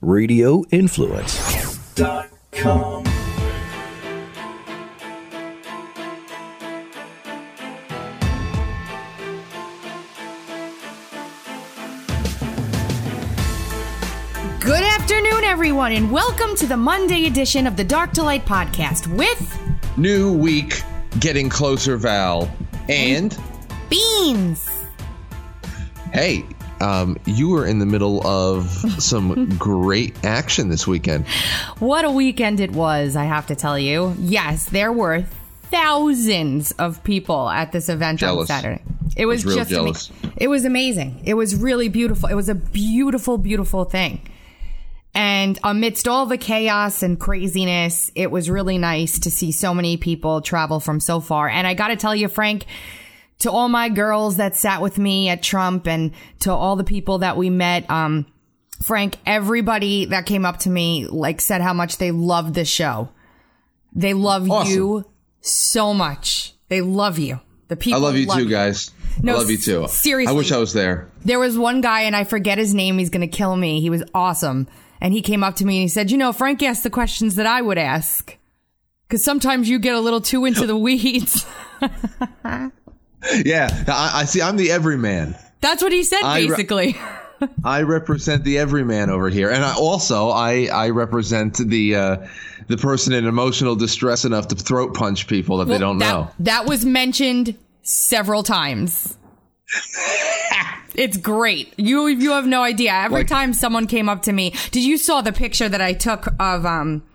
radioinfluence.com. Good afternoon, everyone, and welcome to the Monday edition of the Dark to Light podcast with... New week, getting closer, Val, and... Beans! Hey, you were in the middle of some great action this weekend. What a weekend it was, I have to tell you. Yes, there were thousands of people at this event on Saturday. It was real just jealous. It was amazing. It was really beautiful. It was a beautiful, beautiful thing. And amidst all the chaos and craziness, it was really nice to see so many people travel from so far. And I got to tell you, Frank, to all my girls that sat with me at Trump and to all the people that we met, Frank, everybody that came up to me said how much they loved this show. They love you so much. They love you. The people. I love you too, guys. No, I love you too. Seriously. I wish I was there. There was one guy, and I forget his name. He's going to kill me. He was awesome. And he came up to me and he said, Frank asked the questions that I would ask. Because sometimes you get a little too into the weeds. Yeah, I see. I'm the everyman. That's what he said, basically. I represent the everyman over here. And I represent the person in emotional distress enough to throat punch people that they don't know. That was mentioned several times. It's great. You have no idea. Every time someone came up to me, you saw the picture that I took of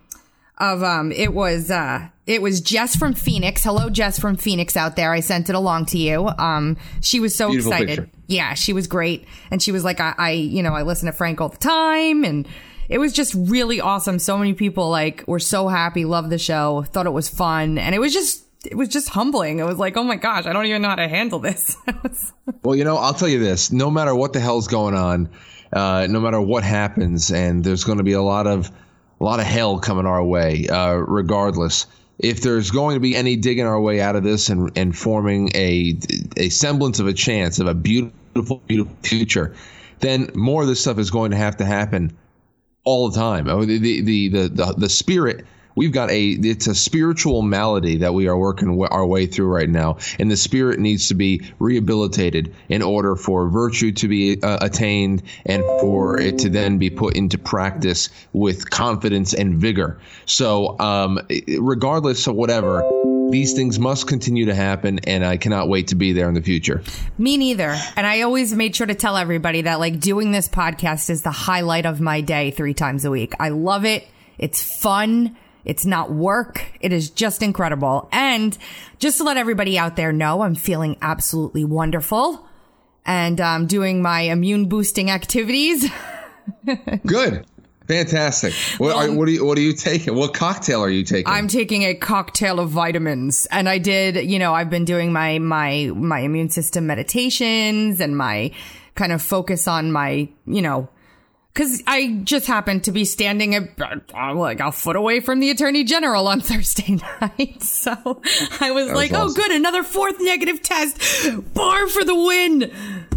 it was Jess from Phoenix. Hello, Jess from Phoenix out there. I sent it along to you. She was so Beautiful excited. Picture. Yeah, she was great. And she was like, I listen to Frank all the time. And it was just really awesome. So many people were so happy, loved the show, thought it was fun. And it was just humbling. It was like, oh my gosh, I don't even know how to handle this. Well, I'll tell you this. No matter what the hell's going on, no matter what happens, and there's going to be a lot of hell coming our way, regardless. If there's going to be any digging our way out of this and forming a semblance of a chance of a beautiful, beautiful future, then more of this stuff is going to happen all the time. The spirit. We've got it's a spiritual malady that we are working our way through right now. And the spirit needs to be rehabilitated in order for virtue to be attained and for it to then be put into practice with confidence and vigor. So regardless of whatever, these things must continue to happen. And I cannot wait to be there in the future. Me neither. And I always made sure to tell everybody that doing this podcast is the highlight of my day 3 times a week. I love it. It's fun. It's not work. It is just incredible. And just to let everybody out there know, I'm feeling absolutely wonderful. And I'm doing my immune boosting activities. Good. Fantastic. What are you taking? What cocktail are you taking? I'm taking a cocktail of vitamins. And I did, I've been doing my immune system meditations and my kind of focus on my, because I just happened to be standing a foot away from the Attorney General on Thursday night. So I was like, awesome. Oh, good. Another 4th negative test. Bar for the win.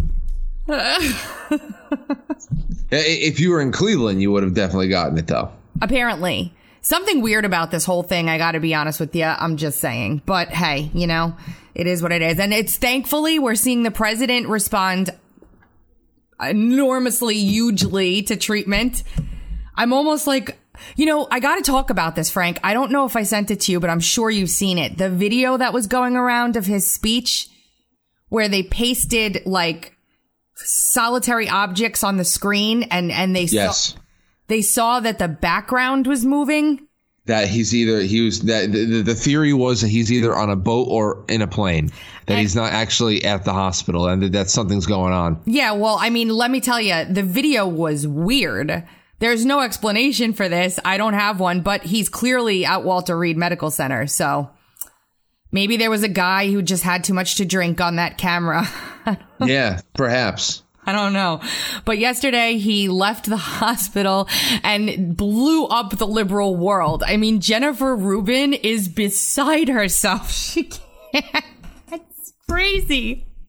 If you were in Cleveland, you would have definitely gotten it, though. Apparently. Something weird about this whole thing, I got to be honest with you. I'm just saying. But hey, it is what it is. And it's thankfully we're seeing the president respond enormously, hugely to treatment. I'm almost I got to talk about this, Frank. I don't know if I sent it to you, but I'm sure you've seen it. The video that was going around of his speech where they pasted solitary objects on the screen and they saw that the background was moving. That the theory was that he's either on a boat or in a plane, that he's not actually at the hospital and that something's going on. Yeah, well, I mean, let me tell you, the video was weird. There's no explanation for this. I don't have one, but he's clearly at Walter Reed Medical Center. So maybe there was a guy who just had too much to drink on that camera. Yeah, perhaps. I don't know. But yesterday he left the hospital and blew up the liberal world. I mean, Jennifer Rubin is beside herself. She can't. It's crazy.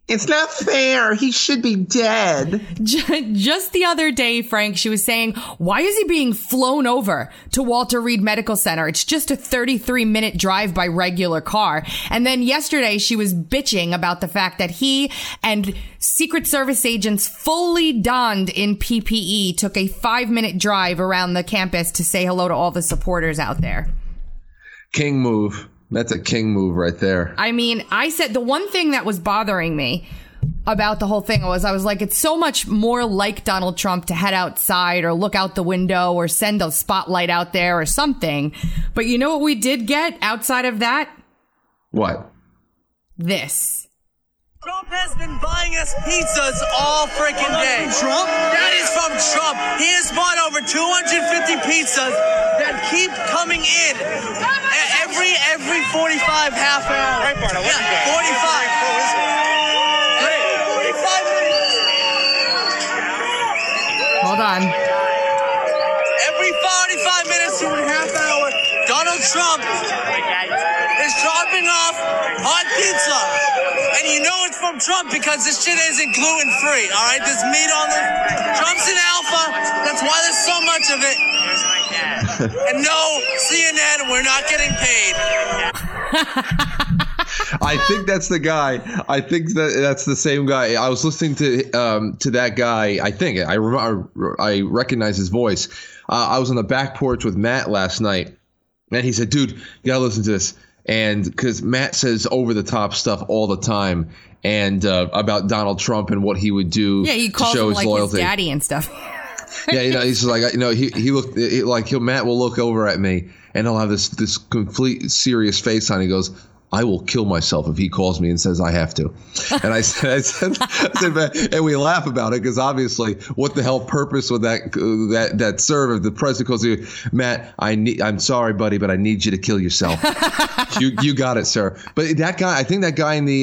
It's not fair. He should be dead. Just the other day, Frank, she was saying, why is he being flown over to Walter Reed Medical Center? It's just a 33-minute drive by regular car. And then yesterday, she was bitching about the fact that he and Secret Service agents fully donned in PPE took a 5-minute drive around the campus to say hello to all the supporters out there. King move. That's a king move right there. I mean, I said the one thing that was bothering me about the whole thing was I was like, it's so much more like Donald Trump to head outside or look out the window or send a spotlight out there or something. But you know what we did get outside of that? What? This. Trump has been buying us pizzas all freaking day. Trump? That is from Trump. He has bought over 250 pizzas that keep coming in every 45 half hour. Right, Barna, yeah, 45. 45 minutes. Hold on. Every 45 minutes to a half hour, Donald Trump is dropping off hot pizza. And you know it's from Trump because this shit isn't gluten-free, all right? There's meat on there. Trump's an alpha. That's why there's so much of it. And no, CNN, we're not getting paid. I think that's the guy. I think that's the same guy. I was listening to that guy. I think I recognize his voice. I was on the back porch with Matt last night, and he said, "Dude, you gotta listen to this." And because Matt says over the top stuff all the time, and about Donald Trump and what he would do he calls to show him his like loyalty. his daddy and stuff. Yeah, he's just like, Matt will look over at me and he'll have this complete serious face on. He goes, I will kill myself if he calls me and says I have to. And I said, and we laugh about it because obviously, what the hell purpose would that serve if the president calls you, Matt? I'm sorry, buddy, but I need you to kill yourself. you got it, sir. But that guy, I think that guy in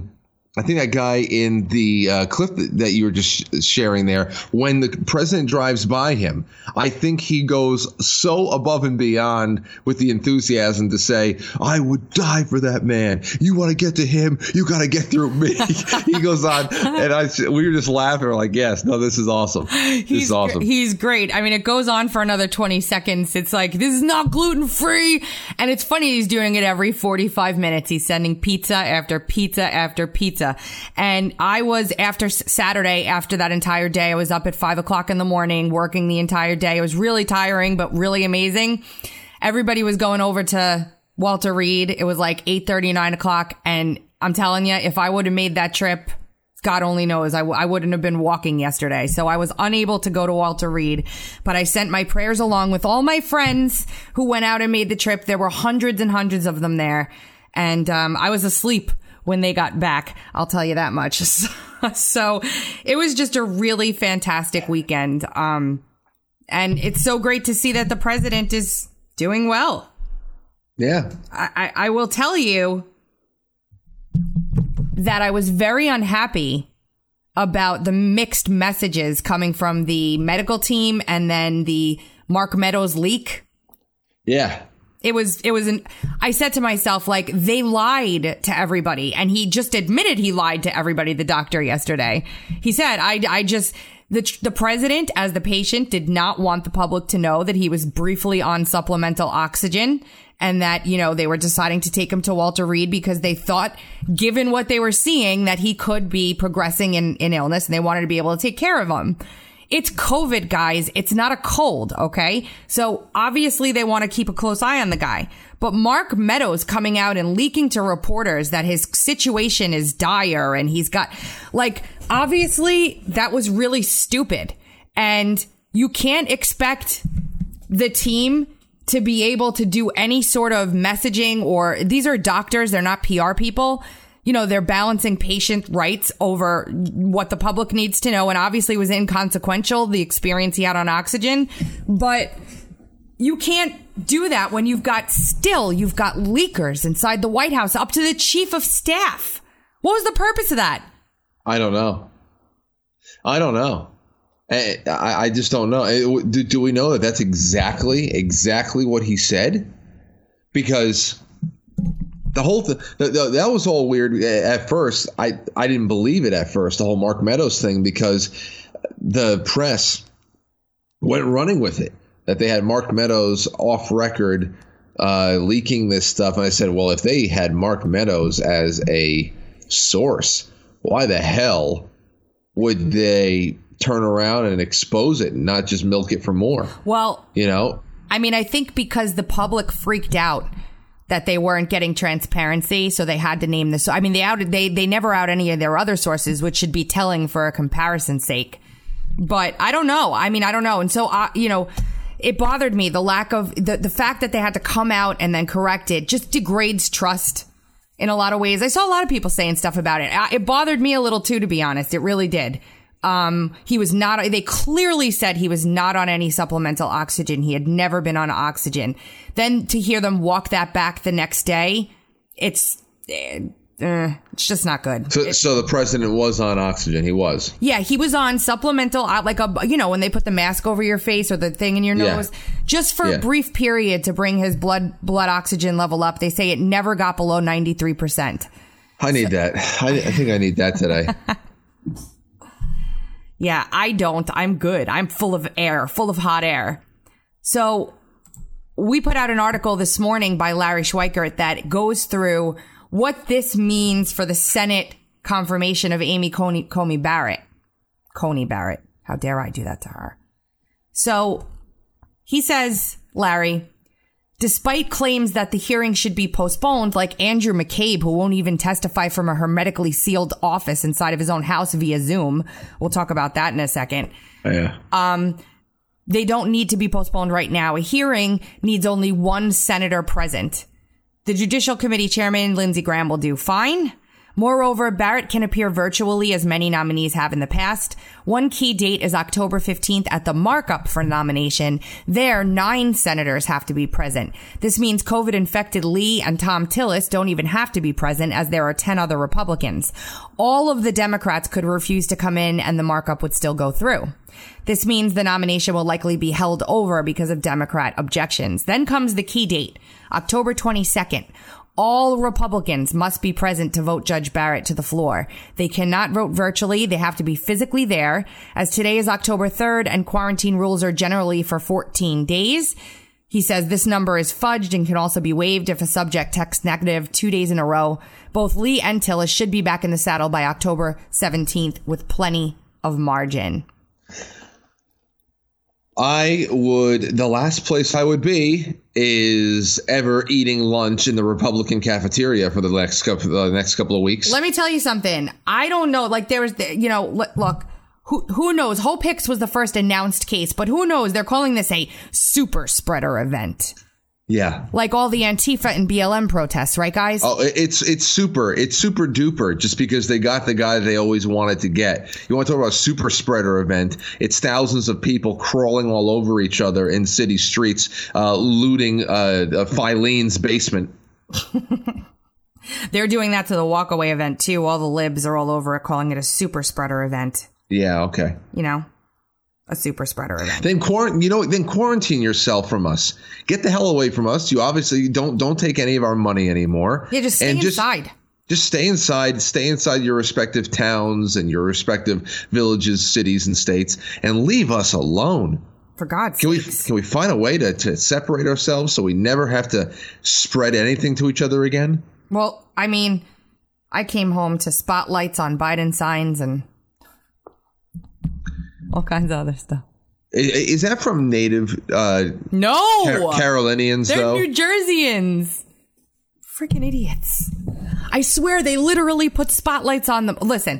the clip that you were just sharing there, when the president drives by him, I think he goes so above and beyond with the enthusiasm to say, I would die for that man. You want to get to him? You got to get through me. He goes on. And we were just laughing. We're like, yes, no, this is awesome. This is awesome. He's great. I mean, it goes on for another 20 seconds. It's like, this is not gluten free. And it's funny. He's doing it every 45 minutes. He's sending pizza after pizza after pizza. And I was Saturday, after that entire day, I was up at 5 o'clock in the morning, working the entire day. It was really tiring, but really amazing. Everybody was going over to Walter Reed. It was like 8:30, 9 o'clock. And I'm telling you, if I would have made that trip, God only knows, I wouldn't have been walking yesterday. So I was unable to go to Walter Reed, but I sent my prayers along with all my friends who went out and made the trip. There were hundreds and hundreds of them there. And I was asleep when they got back, I'll tell you that much. So it was just a really fantastic weekend. And it's so great to see that the president is doing well. Yeah. I will tell you that I was very unhappy about the mixed messages coming from the medical team and then the Mark Meadows leak. Yeah. I said to myself, like, they lied to everybody. And he just admitted he lied to everybody, the doctor, yesterday. He said, the president, as the patient, did not want the public to know that he was briefly on supplemental oxygen and that, they were deciding to take him to Walter Reed because they thought, given what they were seeing, that he could be progressing in illness and they wanted to be able to take care of him. It's COVID, guys. It's not a cold, okay? So obviously they want to keep a close eye on the guy. But Mark Meadows coming out and leaking to reporters that his situation is dire and he's got, obviously that was really stupid. And you can't expect the team to be able to do any sort of messaging, or these are doctors, they're not PR people. They're balancing patient rights over what the public needs to know. And obviously it was inconsequential, the experience he had on oxygen. But you can't do that when you've got leakers inside the White House up to the chief of staff. What was the purpose of that? I don't know. I just don't know. Do we know that that's exactly what he said? Because The whole thing, that was all weird at first. I didn't believe it at first, the whole Mark Meadows thing, because the press went running with it, that they had Mark Meadows off record leaking this stuff. And I said, well, if they had Mark Meadows as a source, why the hell would they turn around and expose it and not just milk it for more? Well, you know, I mean, I think because the public freaked out that they weren't getting transparency, so they had to name this. I mean, they never out any of their other sources, which should be telling for a comparison's sake. But I don't know. I mean, I don't know. And so, you know, it bothered me. The lack of the fact that they had to come out and then correct it just degrades trust in a lot of ways. I saw a lot of people saying stuff about it. It bothered me a little too, to be honest. It really did. He was not, they clearly said he was not on any supplemental oxygen. He had never been on oxygen. Then to hear them walk that back the next day, it's just not good. So the president was on oxygen. He was. Yeah, he was on supplemental, like when they put the mask over your face or the thing in your nose, just for a brief period to bring his blood oxygen level up. They say it never got below 93%. I need that. I think I need that today. Yeah, I don't. I'm good. I'm full of air, full of hot air. So we put out an article this morning by Larry Schweikert that goes through what this means for the Senate confirmation of Amy Coney Barrett. Coney Barrett. How dare I do that to her? So he says, Larry, despite claims that the hearing should be postponed, like Andrew McCabe, who won't even testify from a hermetically sealed office inside of his own house via Zoom. We'll talk about that in a second. Yeah. They don't need to be postponed right now. A hearing needs only one senator present. The Judicial Committee Chairman, Lindsey Graham, will do fine. Moreover, Barrett can appear virtually, as many nominees have in the past. One key date is October 15th at the markup for nomination. There, 9 senators have to be present. This means COVID-infected Lee and Tom Tillis don't even have to be present, as there are 10 other Republicans. All of the Democrats could refuse to come in, and the markup would still go through. This means the nomination will likely be held over because of Democrat objections. Then comes the key date, October 22nd. All Republicans must be present to vote Judge Barrett to the floor. They cannot vote virtually. They have to be physically there. As today is October 3rd and quarantine rules are generally for 14 days. He says this number is fudged and can also be waived if a subject tests negative 2 days in a row. Both Lee and Tillis should be back in the saddle by October 17th with plenty of margin. The last place I would be is ever eating lunch in the Republican cafeteria for the next couple of weeks. Let me tell you something. I don't know. Like there was, look, who knows? Hope Hicks was the first announced case, but who knows? They're calling this a super spreader event. Yeah. Like all the Antifa and BLM protests, right, guys? Oh, it's super duper just because they got the guy they always wanted to get. You want to talk about a super spreader event? It's thousands of people crawling all over each other in city streets, looting Filene's basement. They're doing that to the walkaway event, too. All the libs are all over it, calling it a super spreader event. Yeah, okay. A super spreader event. Then quarantine yourself from us. Get the hell away from us. You obviously don't take any of our money anymore. Yeah, just stay inside. Just stay inside. Stay inside your respective towns and your respective villages, cities, and states, and leave us alone. For God's sake. Can we find a way to separate ourselves so we never have to spread anything to each other again? Well, I mean, I came home to spotlights on Biden signs and all kinds of other stuff. Is that from native no Carolinians, they're though? New Jerseyans. Freaking idiots. I swear they literally put spotlights on them. Listen,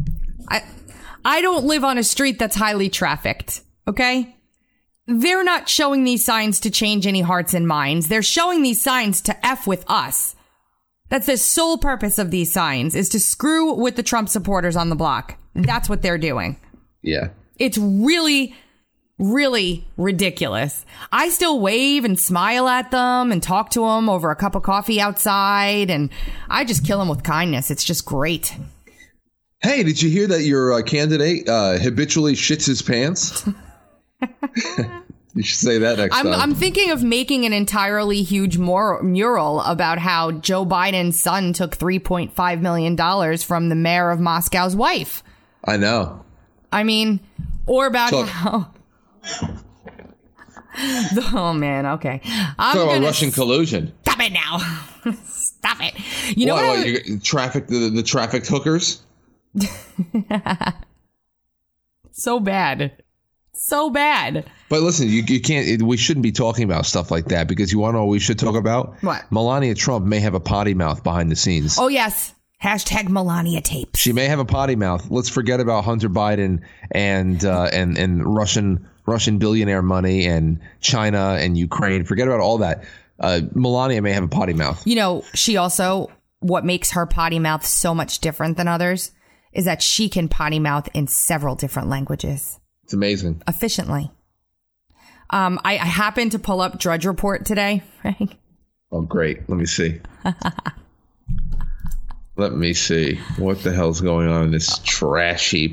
I don't live on a street that's highly trafficked, okay? They're not showing these signs to change any hearts and minds. They're showing these signs to F with us. That's the sole purpose of these signs, is to screw with the Trump supporters on the block. That's what they're doing. Yeah. It's really, really ridiculous. I still wave and smile at them and talk to them over a cup of coffee outside, and I just kill them with kindness. It's just great. Hey, did you hear that your candidate habitually shits his pants? You should say that next time. I'm thinking of making an entirely huge mural about how Joe Biden's son took $3.5 million from the mayor of Moscow's wife. I know. I mean, or about how... Oh, man, okay. I'm Talk gonna about Russian collusion. Stop it now. Stop it. You know what? The trafficked hookers? So bad. So bad. But listen, you can't. We shouldn't be talking about stuff like that because you want to know what we should talk about? What? Melania Trump may have a potty mouth behind the scenes. Oh, yes. Hashtag Melania tapes. She may have a potty mouth. Let's forget about Hunter Biden and Russian billionaire money and China and Ukraine. Forget about all that. Melania may have a potty mouth. You know, she also, what makes her potty mouth so much different than others is that she can potty mouth in several different languages. It's amazing. Efficiently. I happened to pull up Drudge Report today. Right? Oh, great. Let me see. Let me see. What the hell's going on in this trash heap?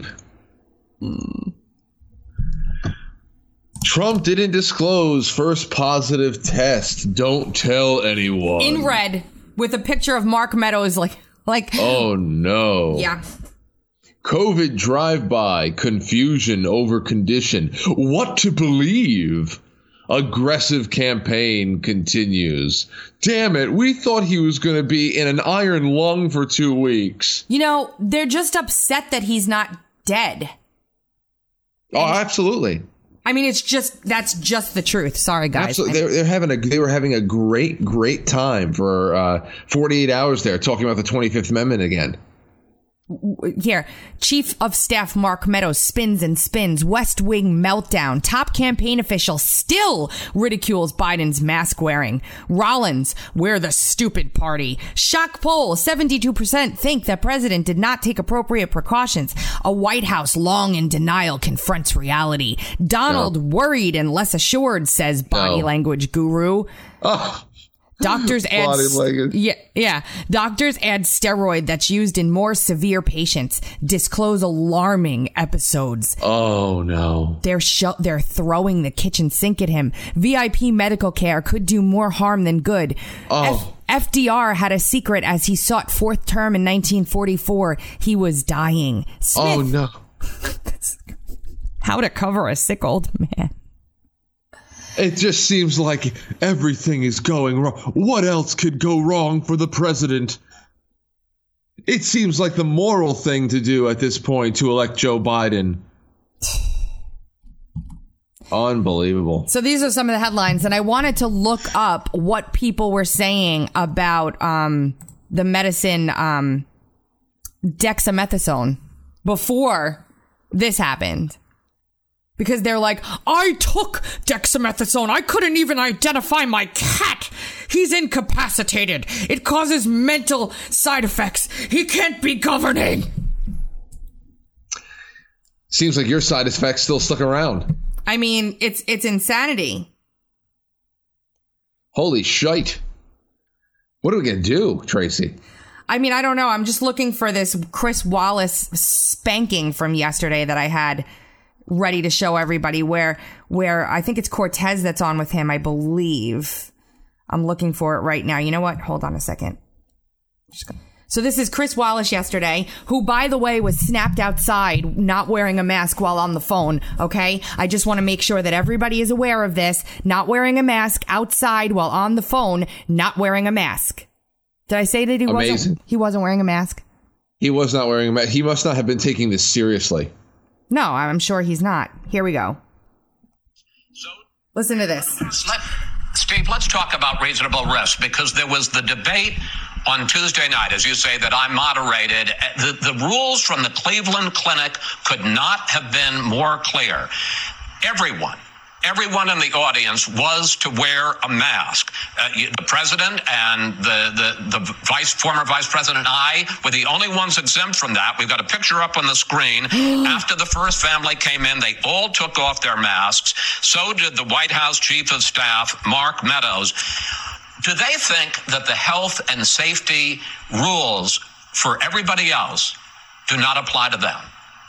Trump didn't disclose first positive test. Don't tell anyone. In red, with a picture of Mark Meadows, like. Oh no. Yeah. COVID drive-by, confusion over condition. What to believe? Aggressive campaign continues. Damn it, we thought he was going to be in an iron lung for 2 weeks. You know, they're just upset that he's not dead. Oh, absolutely. I mean, that's just the truth. Sorry, guys. Absolutely. They were having a great time for 48 hours there, talking about the 25th Amendment again. Here, Chief of Staff Mark Meadows spins and spins. West Wing meltdown. Top campaign official still ridicules Biden's mask wearing. Rollins, we're the stupid party. Shock poll, 72% think that president did not take appropriate precautions. A White House long in denial confronts reality. Donald worried and less assured, says body language guru. Oh. Doctors add Doctors add steroid that's used in more severe patients. Disclose alarming episodes. Oh no! They're throwing the kitchen sink at him. VIP medical care could do more harm than good. Oh. FDR had a secret as he sought fourth term in 1944. He was dying. Smith, oh no! How to cover a sick old man. It just seems like everything is going wrong. What else could go wrong for the president? It seems like the moral thing to do at this point to elect Joe Biden. Unbelievable. So these are some of the headlines, and I wanted to look up what people were saying about the medicine dexamethasone before this happened. Because they're like, I took dexamethasone. I couldn't even identify my cat. He's incapacitated. It causes mental side effects. He can't be governing. Seems like your side effects still stuck around. I mean, it's insanity. Holy shite. What are we going to do, Tracy? I mean, I don't know. I'm just looking for this Chris Wallace spanking from yesterday that I had ready to show everybody where I think it's Cortez that's on with him, I believe. I'm looking for it right now. You know what? Hold on a second. So this is Chris Wallace yesterday, who, by the way, was snapped outside not wearing a mask while on the phone. OK, I just want to make sure that everybody is aware of this. Not wearing a mask outside while on the phone, not wearing a mask. Did I say that he wasn't wearing a mask? He was not wearing a mask. He must not have been taking this seriously. No, I'm sure he's not. Here we go. Listen to this. Steve, let's talk about reasonable risk, because there was the debate on Tuesday night, as you say, that I moderated. The rules from the Cleveland Clinic could not have been more clear. Everyone in the audience was to wear a mask. The president and the former vice president and I were the only ones exempt from that. We've got a picture up on the screen. After the first family came in, they all took off their masks. So did the White House chief of staff, Mark Meadows. Do they think that the health and safety rules for everybody else do not apply to them?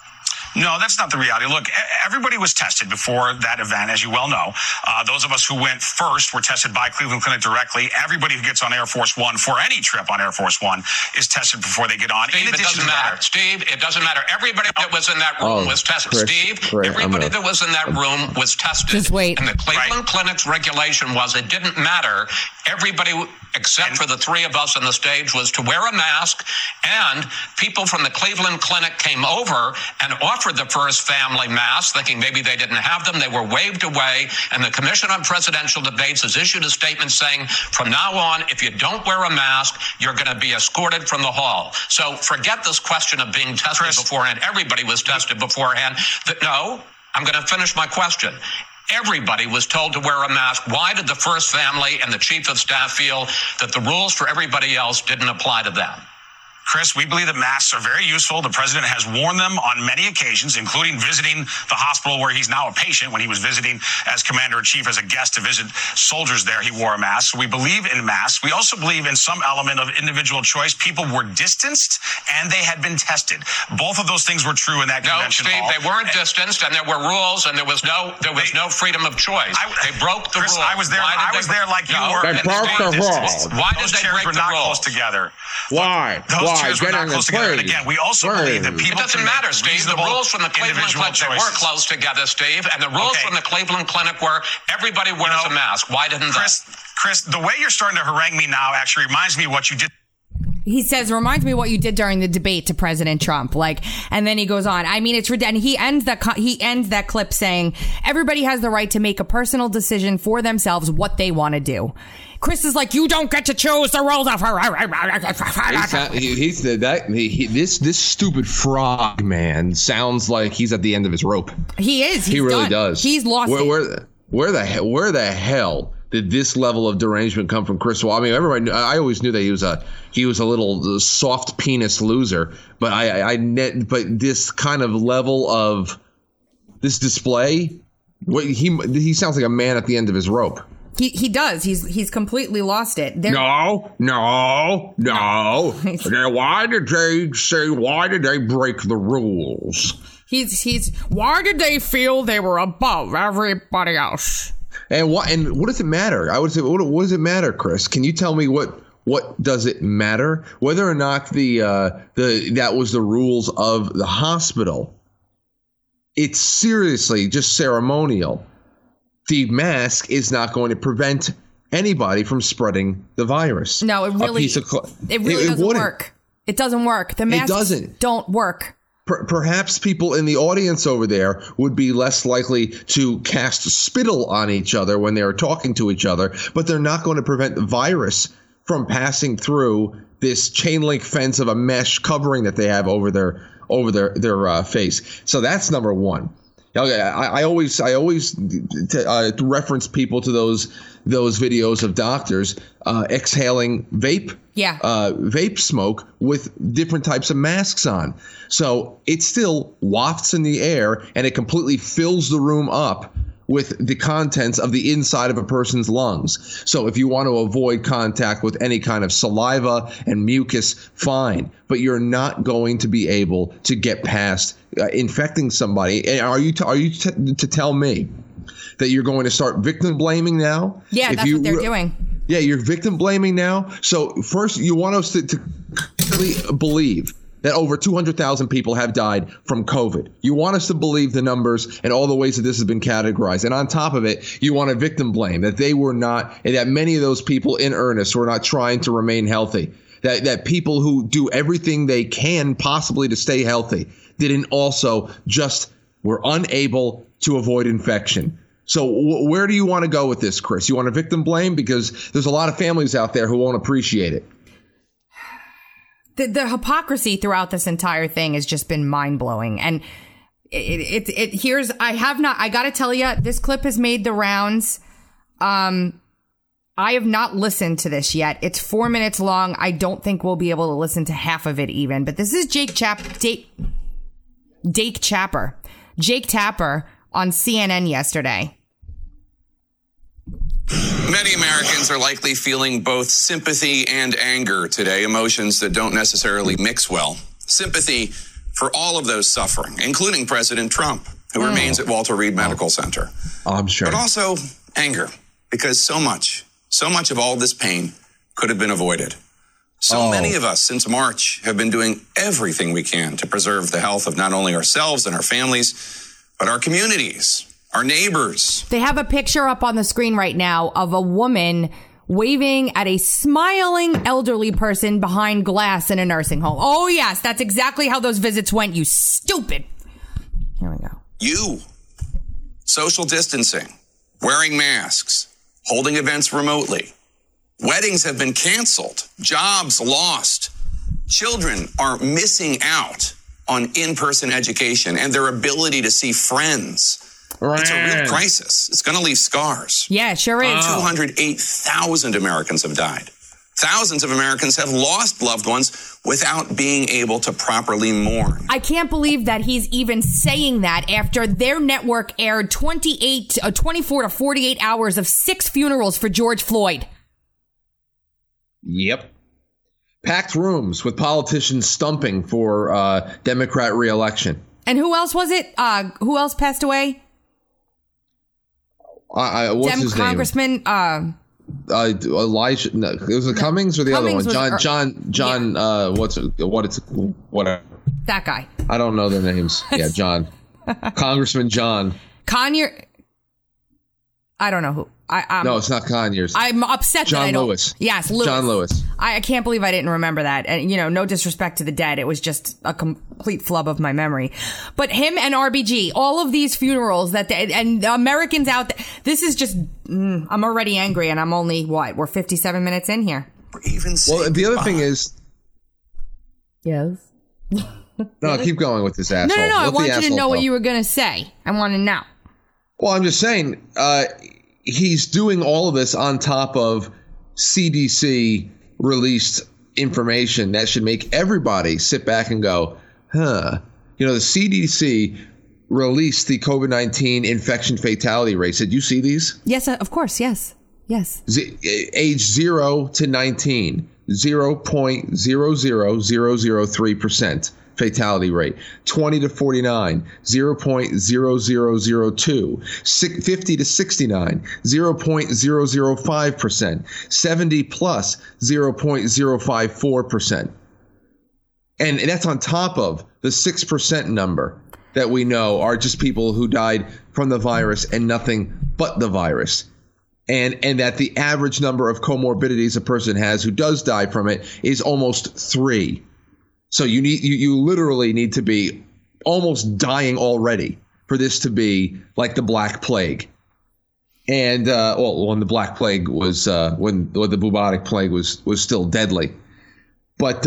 No, that's not the reality. Look, everybody was tested before that event, as you well know. Those of us who went first were tested by Cleveland Clinic directly. Everybody who gets on Air Force One for any trip on Air Force One is tested before they get on. Steve, it doesn't matter. Steve, it doesn't matter. Everybody that was in that room was tested. Everybody that was in that room was tested. Just wait. And the Cleveland Clinic's regulation was it didn't matter. Everybody, except for the three of us on the stage, was to wear a mask. And people from the Cleveland Clinic came over and offered the first family masks, thinking maybe they didn't have them. They were waved away. And the Commission on Presidential Debates has issued a statement saying, from now on, if you don't wear a mask, you're going to be escorted from the hall. So forget this question of being tested beforehand. Everybody was tested beforehand. No, I'm going to finish my question. Everybody was told to wear a mask. Why did the first family and the chief of staff feel that the rules for everybody else didn't apply to them? Chris, we believe that masks are very useful. The president has worn them on many occasions, including visiting the hospital where he's now a patient. When he was visiting as commander-in-chief as a guest to visit soldiers there, he wore a mask. So we believe in masks. We also believe in some element of individual choice. People were distanced and they had been tested. Both of those things were true in that convention hall. No, Steve, they weren't distanced, and there were rules, and there was no freedom of choice. They broke the rules. I was there like you were. They broke the rules. Why did they break the rules? Those chairs were not close together. Why? Chairs were not close together. And again, we also believe that people. It doesn't matter, Steve. The rules from the Cleveland Clinic were close together, Steve, and the rules from the Cleveland Clinic were everybody wears a mask. Why didn't Chris, the way you're starting to harangue me now actually reminds me of what you did. He says, reminds me what you did during the debate to President Trump. And then he goes on. I mean, it's ridiculous. And he ends that clip saying, everybody has the right to make a personal decision for themselves what they want to do. Chris is like, you don't get to choose the rules of This stupid frog man sounds like he's at the end of his rope. He is. He really does. He's lost it. Where the hell did this level of derangement come from Chris Wall? I mean, I always knew that he was a little soft penis loser, but but this kind of level of this display, he sounds like a man at the end of his rope. He does. He's completely lost it. No. Why did they break the rules? Why did they feel they were above everybody else? And what does it matter? I would say, what does it matter, Chris? Can you tell me what does it matter? Whether or not that was the rules of the hospital. It's seriously just ceremonial. The mask is not going to prevent anybody from spreading the virus. No, it really doesn't work. It doesn't work. The masks don't work. Perhaps people in the audience over there would be less likely to cast spittle on each other when they're talking to each other, but they're not going to prevent the virus from passing through this chain link fence of a mesh covering that they have over their face. So that's number one. I always reference people to those videos of doctors exhaling vape smoke with different types of masks on. So it still wafts in the air and it completely fills the room up with the contents of the inside of a person's lungs. So if you want to avoid contact with any kind of saliva and mucus, fine. But you're not going to be able to get past infecting somebody. And are you to tell me that you're going to start victim blaming now? Yeah, that's what they're doing. Yeah, you're victim blaming now. So first, you want us to believe that over 200,000 people have died from COVID. You want us to believe the numbers and all the ways that this has been categorized. And on top of it, you want to victim blame that they were not, and that many of those people in earnest were not trying to remain healthy. That people who do everything they can possibly to stay healthy didn't also just were unable to avoid infection. So where do you want to go with this, Chris? You want to victim blame? Because there's a lot of families out there who won't appreciate it. The hypocrisy throughout this entire thing has just been mind-blowing. And I got to tell you, this clip has made the rounds. I have not listened to this yet. It's 4 minutes long. I don't think we'll be able to listen to half of it even. But this is Jake Tapper on CNN yesterday. Many Americans are likely feeling both sympathy and anger today, emotions that don't necessarily mix well. Sympathy for all of those suffering, including President Trump, who remains at Walter Reed Medical Center. I'm sure. But also anger, because so much of all this pain could have been avoided. So many of us since March have been doing everything we can to preserve the health of not only ourselves and our families, but our communities, our neighbors. They have a picture up on the screen right now of a woman waving at a smiling elderly person behind glass in a nursing home. Oh, yes, that's exactly how those visits went, you stupid. Here we go. You, social distancing, wearing masks, holding events remotely. Weddings have been canceled, jobs lost. Children are missing out on in-person education and their ability to see friends. It's a real crisis. It's going to leave scars. Yeah, it sure is. 208,000 Americans have died. Thousands of Americans have lost loved ones without being able to properly mourn. I can't believe that he's even saying that after their network aired 24 to 48 hours of 6 funerals for George Floyd. Yep. Packed rooms with politicians stumping for Democrat re-election. And who else was it? Who else passed away? What's his Congressman, name? Elijah. No, it was the Cummings or the Cummings other one? John. Yeah. Whatever. That guy. I don't know their names. Yeah, John. Congressman John. Conyers. I don't know who. No, it's not Conyers. I'm upset that I don't. Lewis. Yes, Lewis. John Lewis. I can't believe I didn't remember that. And, no disrespect to the dead. It was just a complete flub of my memory. But him and RBG, all of these funerals and the Americans out there, this is just, I'm already angry and I'm only, we're 57 minutes in here. Well, the other thing is. Yes. No, keep going with this asshole. No. I want you to know what you were going to say. I want to know. Well, I'm just saying, he's doing all of this on top of CDC released information that should make everybody sit back and go, the CDC released the COVID-19 infection fatality rates. Did you see these? Yes, of course. Yes. Age 0 to 19, 0.00003%. Fatality rate. 20 to 49, 0.0002. 50 to 69, 0.005%. 70 plus, 0.054%. And that's on top of the 6% number that we know are just people who died from the virus and nothing but the virus. And that the average number of comorbidities a person has who does die from it is almost 3. So you literally need to be almost dying already for this to be like the Black Plague. And when the Black Plague was when the bubonic plague was still deadly. But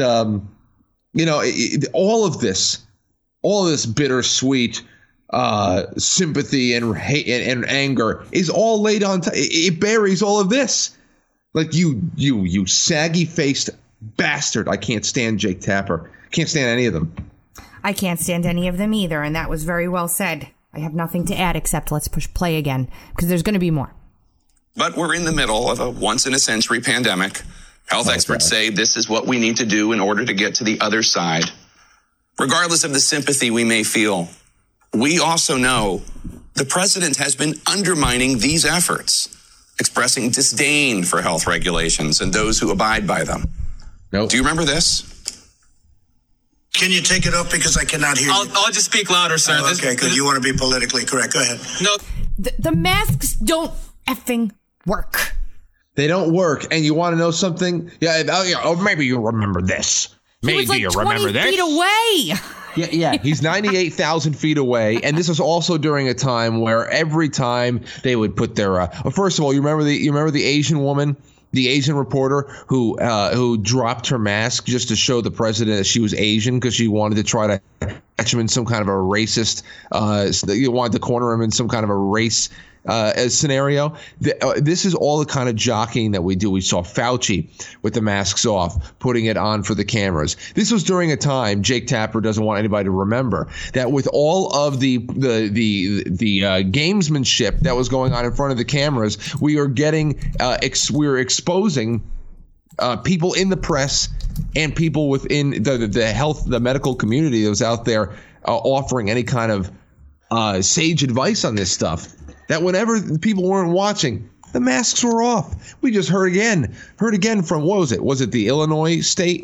all of this bittersweet sympathy and hate and anger is all laid on it buries all of this. Like you saggy faced bastard. I can't stand Jake Tapper. Can't stand any of them. I can't stand any of them either, and that was very well said. I have nothing to add except let's push play again, because there's going to be more. But we're in the middle of a once-in-a-century pandemic. Health experts say this is what we need to do in order to get to the other side. Regardless of the sympathy we may feel, we also know the president has been undermining these efforts, expressing disdain for health regulations and those who abide by them. Nope. Do you remember this? Can you take it up because I cannot hear you? I'll just speak louder, sir. Oh, okay, because you want to be politically correct. Go ahead. No. The masks don't effing work. They don't work. And you want to know something? Or maybe you remember this. Maybe you remember this. 20 feet away. Yeah. He's 98,000 feet away. And this was also during a time where every time they would put their first of all, you remember the Asian woman? The Asian reporter who dropped her mask just to show the president that she was Asian because she wanted to try to catch him in some kind of a racist. You wanted to corner him in some kind of a race scenario. This is all the kind of jockeying that we do. We saw Fauci with the masks off, putting it on for the cameras. This was during a time Jake Tapper doesn't want anybody to remember that with all of the gamesmanship that was going on in front of the cameras, we are getting we are exposing people in the press and people within the medical community that was out there offering any kind of sage advice on this stuff, that whenever people weren't watching, the masks were off. We just heard again from, what was it? Was it the Illinois state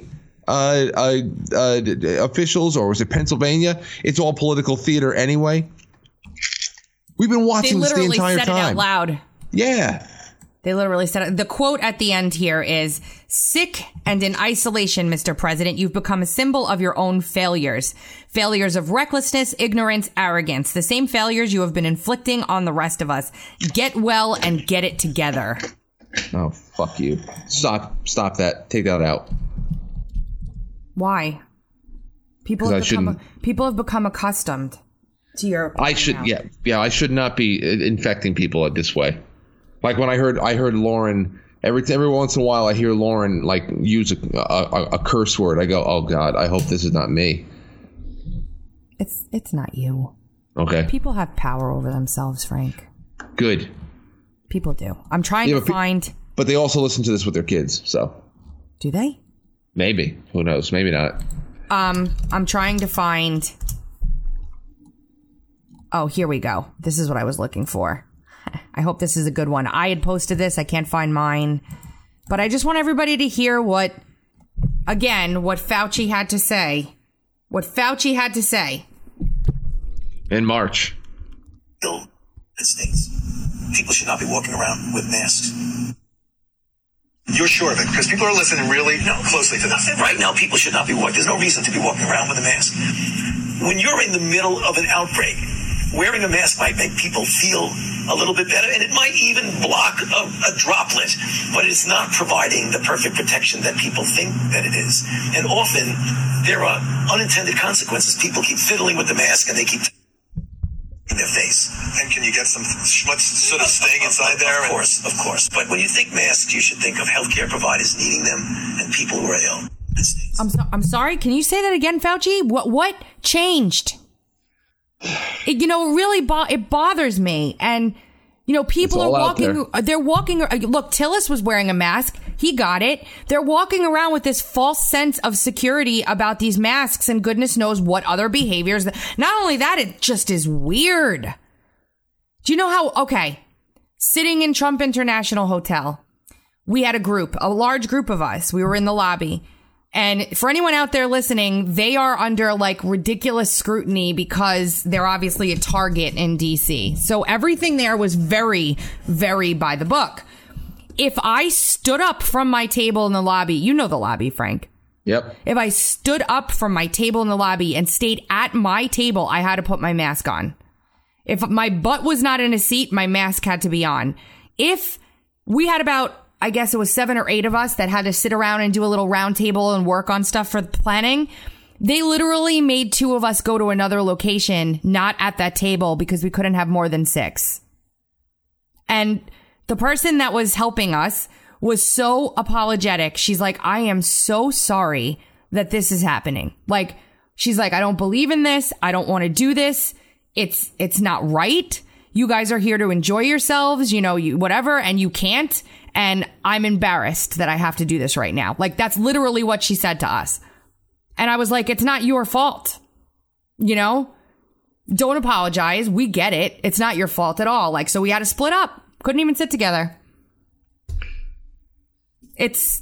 officials, or was it Pennsylvania? It's all political theater anyway. We've been watching this the entire time. They literally said it out loud. Yeah. They literally said it. The quote at the end here is, "Sick and in isolation, Mr. President, you've become a symbol of your own failures. Failures of recklessness, ignorance, arrogance. The same failures you have been inflicting on the rest of us. Get well and get it together." Oh, fuck you. Stop that. Take that out. Why? People have become accustomed to your opinion. I should not be infecting people this way. Like when I heard Lauren, every once in a while I hear Lauren like use a curse word. I go, oh God, I hope this is not me. It's not you. Okay. People have power over themselves, Frank. Good. People do. I'm trying to find. But they also listen to this with their kids, so. Do they? Maybe. Who knows? Maybe not. I'm trying to find. Oh, here we go. This is what I was looking for. I hope this is a good one. I had posted this. I can't find mine. But I just want everybody to hear what Fauci had to say. What Fauci had to say. In March. United States. People should not be walking around with masks. You're sure of it? Because people are listening really closely to this. Right now, people should not be walking. There's no reason to be walking around with a mask. When you're in the middle of an outbreak, wearing a mask might make people feel a little bit better, and it might even block a droplet, but it's not providing the perfect protection that people think that it is. And often, there are unintended consequences. People keep fiddling with the mask, and they keep in their face. And can you get some schmutz sort of staying inside there? Of course. But when you think masks, you should think of healthcare providers needing them and people who are ill. I'm sorry. Can you say that again, Fauci? What changed? It bothers me. And, people are walking. They're walking. Look, Tillis was wearing a mask. He got it. They're walking around with this false sense of security about these masks, and goodness knows what other behaviors. Not only that, it just is weird. Do you know how? Okay, sitting in Trump International Hotel, we had a large group of us. We were in the lobby. And for anyone out there listening, they are under like ridiculous scrutiny because they're obviously a target in DC. So everything there was very, very by the book. If I stood up from my table in the lobby, you know the lobby, Frank. Yep. If I stood up from my table in the lobby and stayed at my table, I had to put my mask on. If my butt was not in a seat, my mask had to be on. If we had about, I guess it was 7 or 8 of us that had to sit around and do a little round table and work on stuff for the planning, they literally made 2 of us go to another location, not at that table, because we couldn't have more than 6. And the person that was helping us was so apologetic. She's like, I am so sorry that this is happening. Like, she's like, I don't believe in this. I don't want to do this. It's not right. You guys are here to enjoy yourselves, whatever, and you can't. And I'm embarrassed that I have to do this right now. Like, that's literally what she said to us. And I was like, it's not your fault. Don't apologize. We get it. It's not your fault at all. Like, so we had to split up. Couldn't even sit together. That's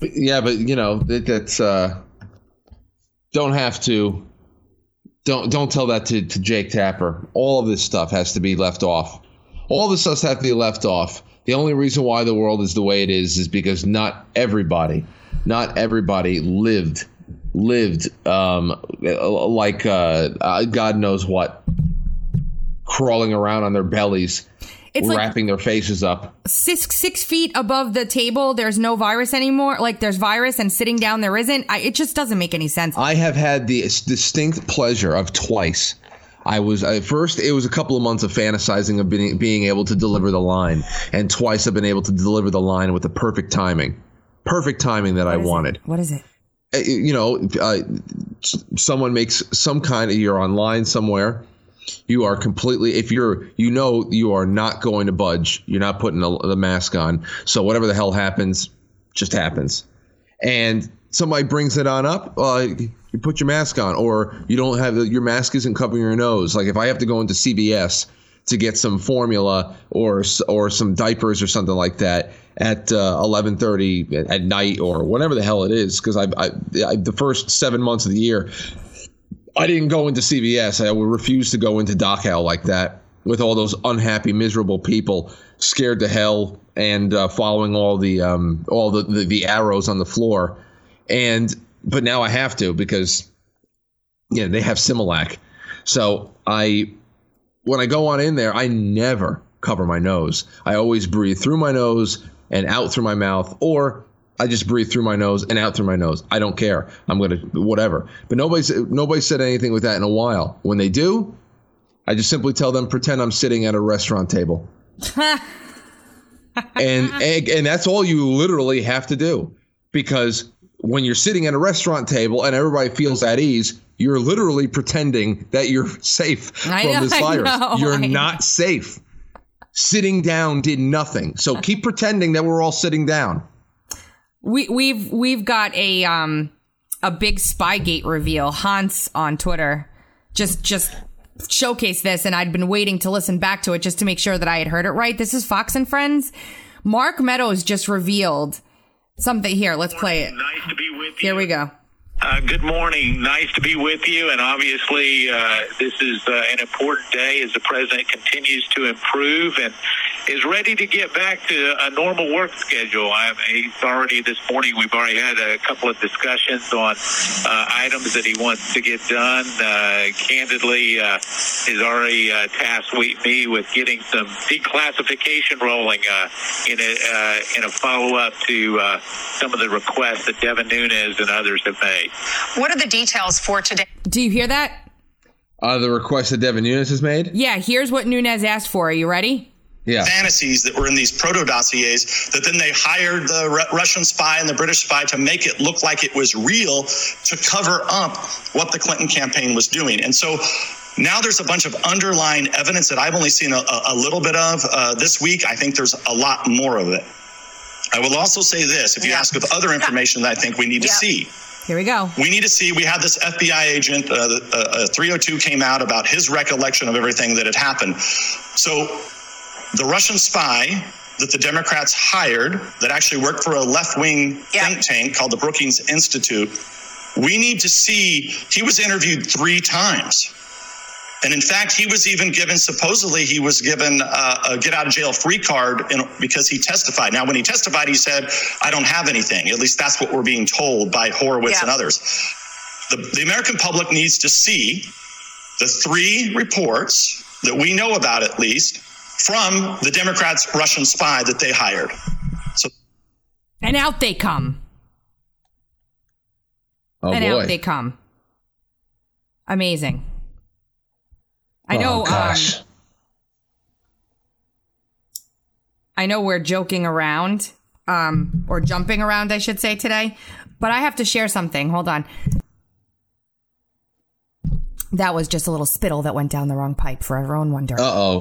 don't have to. Don't tell that to Jake Tapper. All of this stuff has to be left off. All this stuff has to be left off. The only reason why the world is the way it is because not everybody lived like God knows what, crawling around on their bellies, wrapping their faces up. 6 feet above the table, there's no virus anymore. Like, there's virus, and sitting down there isn't. It just doesn't make any sense. I have had the distinct pleasure of twice. First, it was a couple of months of fantasizing of being able to deliver the line. And twice I've been able to deliver the line with the perfect timing. Perfect timing that I wanted. What is it? Someone makes some kind of, you're online somewhere. You are completely, you are not going to budge. You're not putting the mask on. So whatever the hell happens, just happens. And somebody brings it on up, you put your mask on, or you don't have your mask isn't covering your nose. Like if I have to go into CVS to get some formula or some diapers or something like that at 11:30 at night or whatever the hell it is, because I the first 7 months of the year I didn't go into CVS. I would refuse to go into Doc Hell like that with all those unhappy, miserable people scared to hell and following all the arrows on the floor. But now I have to because they have Similac. So when I go on in there, I never cover my nose. I always breathe through my nose and out through my mouth, or I just breathe through my nose and out through my nose. I don't care. I'm going to whatever. But nobody said anything with that in a while. When they do, I just simply tell them, pretend I'm sitting at a restaurant table. and that's all you literally have to do. Because when you're sitting at a restaurant table and everybody feels at ease, you're literally pretending that you're safe from this virus. You're not safe. Sitting down did nothing. So keep pretending that we're all sitting down. We've got a big Spygate reveal. Hans on Twitter just showcased this, and I'd been waiting to listen back to it just to make sure that I had heard it right. This is Fox and Friends. Mark Meadows just revealed something here. Let's play it. Nice to be with you. Here we go. Good morning. Nice to be with you. And obviously, this is an important day as the president continues to improve and is ready to get back to a normal work schedule. He's already this morning, we've already had a couple of discussions on items that he wants to get done. Candidly, he's already tasked me with getting some declassification rolling in a follow-up to some of the requests that Devin Nunes and others have made. What are the details for today? Do you hear that? The request that Devin Nunes has made? Yeah, here's what Nunes asked for. Are you ready? Yeah. Fantasies that were in these proto dossiers that then they hired the Russian spy and the British spy to make it look like it was real to cover up what the Clinton campaign was doing. And so now there's a bunch of underlying evidence that I've only seen a little bit of this week. I think there's a lot more of it. I will also say this, if you ask of other information that I think we need to see. Here we go. We need to see, we had this FBI agent, 302 came out about his recollection of everything that had happened. So the Russian spy that the Democrats hired that actually worked for a left-wing think tank called the Brookings Institute, we need to see, he was interviewed 3 times. And in fact, he was even given, supposedly he was given a get out of jail free card because he testified. Now, when he testified, he said, I don't have anything. At least that's what we're being told by Horowitz and others. The American public needs to see the 3 reports that we know about, at least, from the Democrats' Russian spy that they hired. And out they come. Out they come. Amazing. I know. I know we're joking around, or jumping around, I should say, today, but I have to share something. Hold on. That was just a little spittle that went down the wrong pipe, for everyone wondering.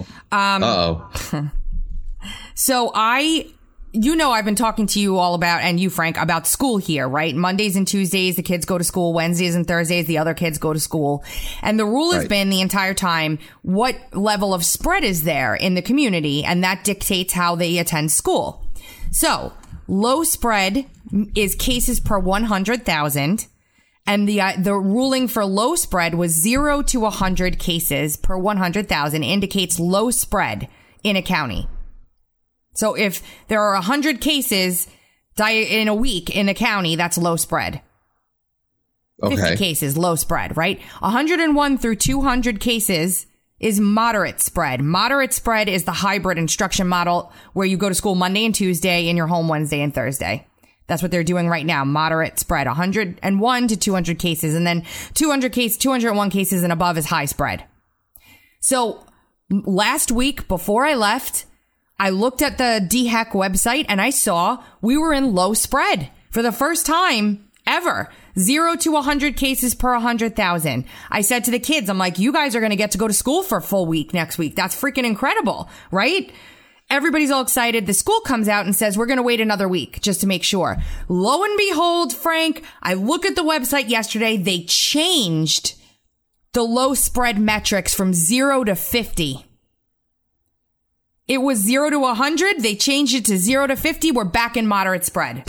So I've been talking to you all about, and you, Frank, about school here, right? Mondays and Tuesdays, the kids go to school. Wednesdays and Thursdays, the other kids go to school. And the rule has been the entire time, what level of spread is there in the community? And that dictates how they attend school. So low spread is cases per 100,000. And the ruling for low spread was 0 to 100 cases per 100,000 indicates low spread in a county. So if there are 100 cases in a week in a county, that's low spread. 50 cases, low spread, right? 101 through 200 cases is moderate spread. Moderate spread is the hybrid instruction model where you go to school Monday and Tuesday and you're home Wednesday and Thursday. That's what they're doing right now. Moderate spread, 101 to 200 cases. And then 201 cases and above is high spread. So last week before I left, I looked at the DHEC website and I saw we were in low spread for the first time ever. 0 to 100 cases per 100,000. I said to the kids, I'm like, you guys are going to get to go to school for a full week next week. That's freaking incredible, right? Everybody's all excited. The school comes out and says, we're going to wait another week just to make sure. Lo and behold, Frank, I look at the website yesterday. They changed the low spread metrics from 0 to 50. It was 0 to 100. They changed it to 0 to 50. We're back in moderate spread.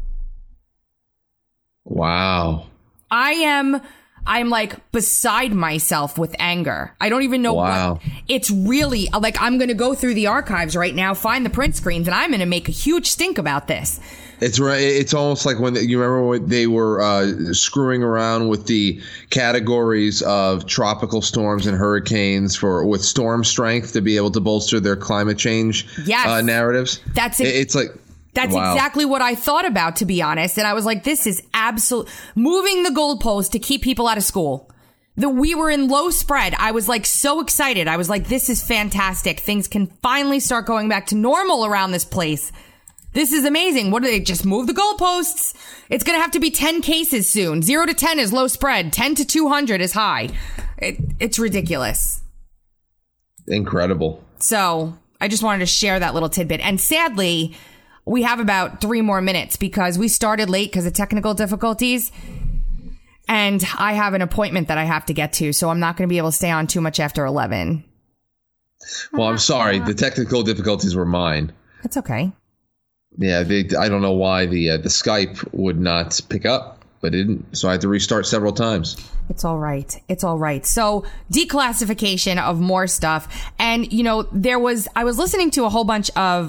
Wow. I'm like beside myself with anger. I don't even know wow. what. It's really like I'm going to go through the archives right now, find the print screens, and I'm going to make a huge stink about this. It's right. It's almost like when you remember when they were screwing around with the categories of tropical storms and hurricanes with storm strength to be able to bolster their climate change narratives. That's it. It's like. That's wow. exactly what I thought about, to be honest. And I was like, this is moving the goalpost to keep people out of school. We were in low spread. I was like so excited. I was like, this is fantastic. Things can finally start going back to normal around this place. This is amazing. What do they just move the goalposts? It's going to have to be 10 cases soon. 0 to 10 is low spread. 10 to 200 is high. It's ridiculous. Incredible. So I just wanted to share that little tidbit. And sadly, we have about 3 more minutes because we started late because of technical difficulties. And I have an appointment that I have to get to, so I'm not going to be able to stay on too much after 11. Well, I'm sorry. The technical difficulties were mine. It's okay. Yeah, I don't know why the Skype would not pick up, but it didn't. So I had to restart several times. It's all right. It's all right. So declassification of more stuff. And, you know, I was listening to a whole bunch of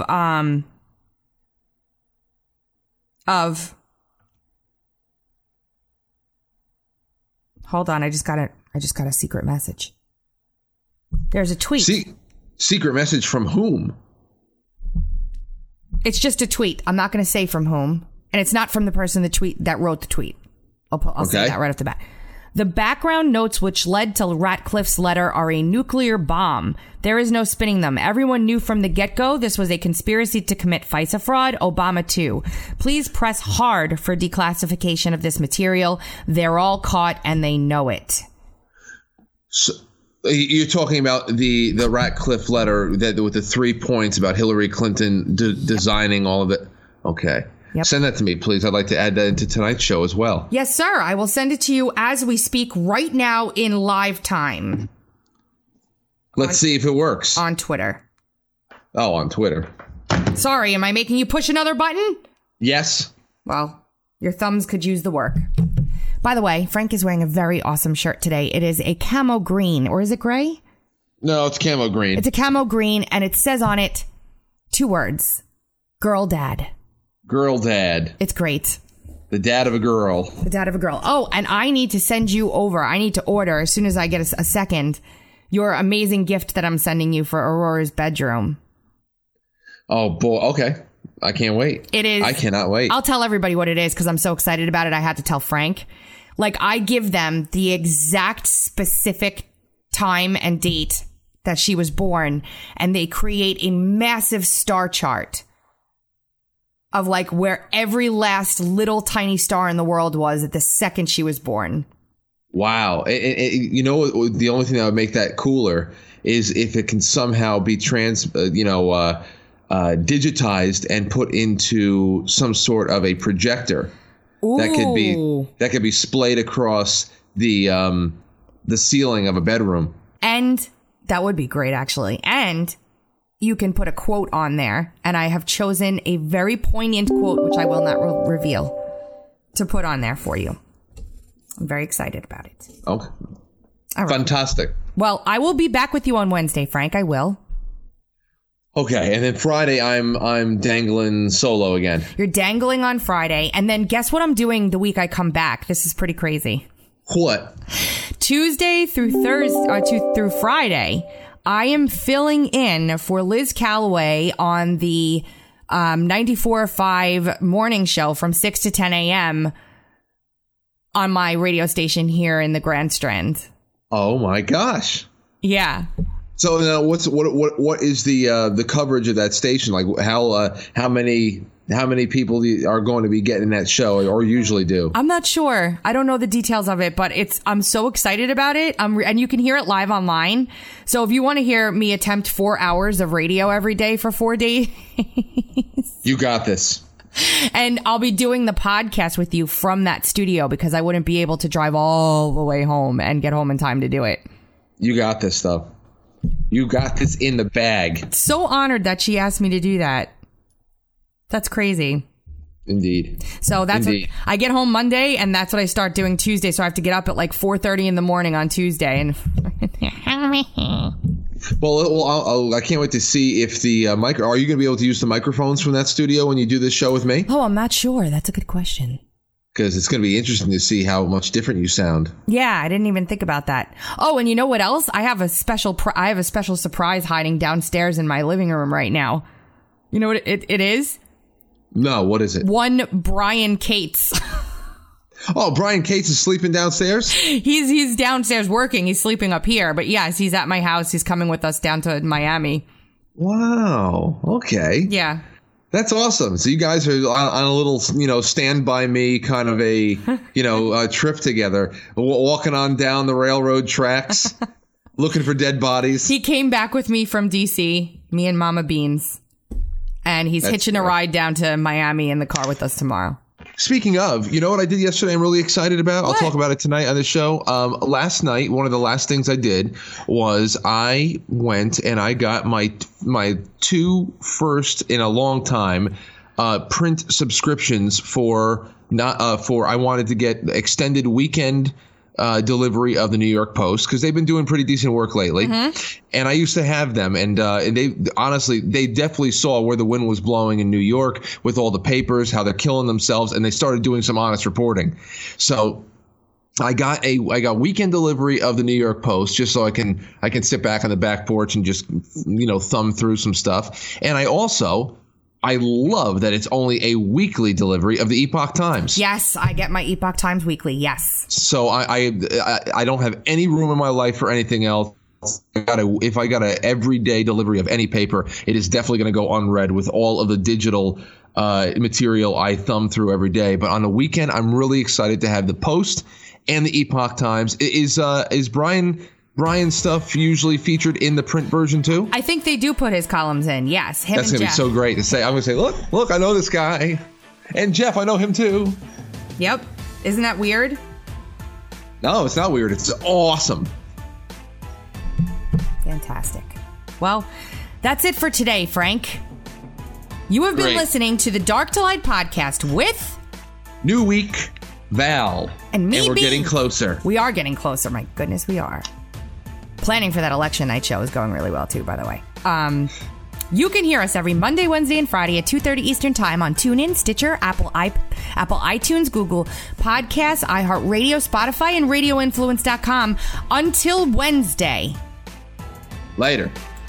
hold on, I just got a secret message. There's a tweet. Secret message from whom? It's just a tweet. I'm not going to say from whom, and it's not from the person that wrote the tweet. I'll say that right off the bat. The background notes which led to Ratcliffe's letter are a nuclear bomb. There is no spinning them. Everyone knew from the get-go this was a conspiracy to commit FISA fraud. Obama too. Please press hard for declassification of this material. They're all caught and they know it. So you're talking about the Ratcliffe letter with the 3 points about Hillary Clinton designing all of it. Okay. Yep. Send that to me, please. I'd like to add that into tonight's show as well. Yes, sir. I will send it to you as we speak right now in live time. Let's see if it works. On Twitter. Oh, on Twitter. Sorry, am I making you push another button? Yes. Well, your thumbs could use the work. By the way, Frank is wearing a very awesome shirt today. It is a camo green, or is it gray? No, it's camo green. It's a camo green, and it says on it 2 words. Girl dad. Girl dad. It's great. The dad of a girl. The dad of a girl. Oh, and I need to send you over. I need to order, as soon as I get a second, your amazing gift that I'm sending you for Aurora's bedroom. Oh, boy. Okay. I can't wait. It is. I cannot wait. I'll tell everybody what it is because I'm so excited about it. I had to tell Frank. Like, I give them the exact specific time and date that she was born, and they create a massive star chart of like where every last little tiny star in the world was at the second she was born. Wow. You know, the only thing that would make that cooler is if it can somehow be digitized and put into some sort of a projector. Ooh. that could be splayed across the ceiling of a bedroom. And that would be great, actually. And you can put a quote on there, and I have chosen a very poignant quote, which I will not reveal, to put on there for you. I'm very excited about it. Okay. All right. Fantastic. Well, I will be back with you on Wednesday, Frank. I will. Okay, and then Friday I'm dangling solo again. You're dangling on Friday, and then guess what I'm doing the week I come back? This is pretty crazy. What? Tuesday through through Friday, I am filling in for Liz Calloway on the 94.5 morning show from 6 to 10 a.m. on my radio station here in the Grand Strand. Oh my gosh! Yeah. So now, what is the coverage of that station? Like how many how many people are going to be getting that show or usually do? I'm not sure. I don't know the details of it, but I'm so excited about it. And you can hear it live online. So if you want to hear me attempt 4 hours of radio every day for 4 days, you got this. And I'll be doing the podcast with you from that studio because I wouldn't be able to drive all the way home and get home in time to do it. You got this stuff. You got this in the bag. So honored that she asked me to do that. That's crazy. Indeed. So that's Indeed. I get home Monday, and that's what I start doing Tuesday. So I have to get up at like 4:30 in the morning on Tuesday. And well, I can't wait to see if the are you going to be able to use the microphones from that studio when you do this show with me? Oh, I'm not sure. That's a good question. Because it's going to be interesting to see how much different you sound. Yeah, I didn't even think about that. Oh, and you know what else? I have a special surprise hiding downstairs in my living room right now. You know what it is? No, what is it? One Brian Cates. Oh, Brian Cates is sleeping downstairs? He's downstairs working. He's sleeping up here. But yes, he's at my house. He's coming with us down to Miami. Wow. Okay. Yeah. That's awesome. So you guys are on a little, stand by me kind of a, trip together, walking on down the railroad tracks, looking for dead bodies. He came back with me from D.C., me and Mama Beans. And he's hitching a ride down to Miami in the car with us tomorrow. Speaking of, you know what I did yesterday I'm really excited about? What? I'll talk about it tonight on the show. Last night, one of the last things I did was I went and I got my two first in a long time print subscriptions for I wanted to get extended weekend delivery of the New York Post because they've been doing pretty decent work lately. Mm-hmm. And I used to have them. And they honestly, they definitely saw where the wind was blowing in New York with all the papers, how they're killing themselves. And they started doing some honest reporting. So I got weekend delivery of the New York Post just so I can sit back on the back porch and just, thumb through some stuff. And I love that it's only a weekly delivery of the Epoch Times. Yes, I get my Epoch Times weekly. Yes. So I don't have any room in my life for anything else. If I got a everyday delivery of any paper, it is definitely going to go unread with all of the digital material I thumb through every day. But on the weekend, I'm really excited to have the Post and the Epoch Times. Is Brian's stuff usually featured in the print version too? I think they do put his columns in. Yes, That's going to be so great to say. I'm going to say, look, I know this guy, and Jeff, I know him too. Yep. Isn't that weird? No, it's not weird. It's awesome. Fantastic. Well, that's it for today, Frank. You have been listening to the Dark to Light podcast with New Week, Val, and me. And we're getting closer. We are getting closer. My goodness, we are. Planning for that election night show is going really well, too, by the way. You can hear us every Monday, Wednesday, and Friday at 2:30 Eastern Time on TuneIn, Stitcher, Apple iTunes, Google Podcasts, iHeartRadio, Spotify, and RadioInfluence.com until Wednesday. Later.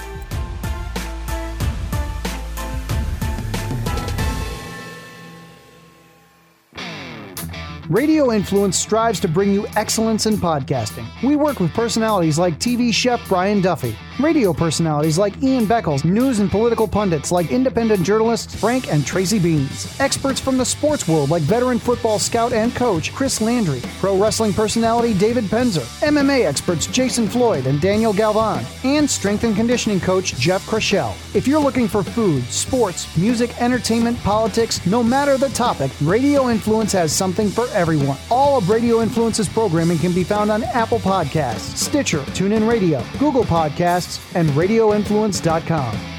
Radio Influence strives to bring you excellence in podcasting. We work with personalities like TV chef Brian Duffy, radio personalities like Ian Beckles, news and political pundits like independent journalists Frank and Tracy Beans, experts from the sports world like veteran football scout and coach Chris Landry, pro wrestling personality David Penzer, MMA experts Jason Floyd and Daniel Galvan, and strength and conditioning coach Jeff Krashell. If you're looking for food, sports, music, entertainment, politics, no matter the topic, Radio Influence has something for everyone. All of Radio Influence's programming can be found on Apple Podcasts, Stitcher, TuneIn Radio, Google Podcasts, and RadioInfluence.com.